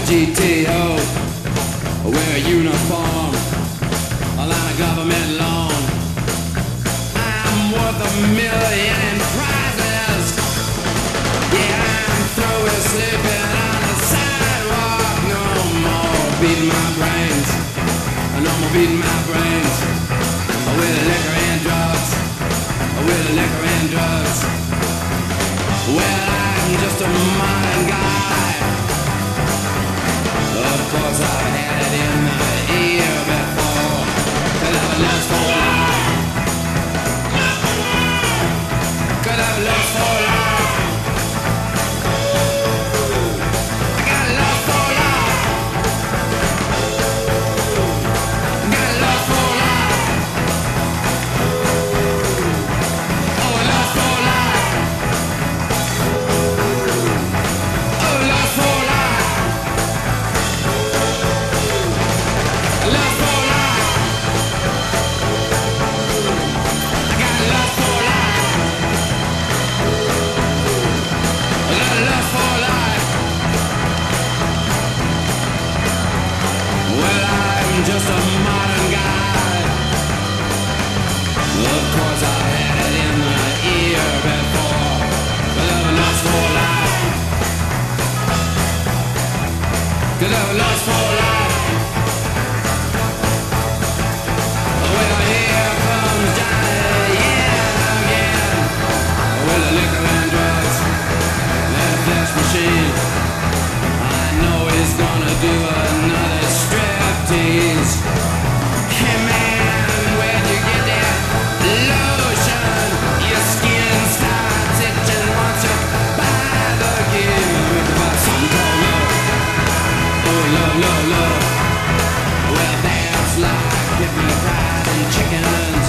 GTO, wear a uniform, a line of government loan. I'm worth $1,000,000 in prizes. Yeah, I'm through with sleeping on the sidewalk. No more beating my brains. No more beating my brains with liquor and drugs. With liquor and drugs. Well, I'm just a modern guy. Of course, I've had it in the ear before. Could have a lust for life. Could have a lust for life. I got a lust for life. Got a lust for life. Oh, a lust for life. Oh, lust for life. Love for life. I got love for life. I got love for life. Well, I'm just a modern guy. Of course, I had it in the ear before. Could have lust for life. Could have lust for life. Well, here comes Johnny, yeah, again. With the liquor and drugs, that flesh machine. I know he's gonna do another striptease. Hey man, where'd you get that lotion? Your skin starts itching once you buy the gear. About something called love. Oh, love, love, love. Well, that's like giving a fried chicken.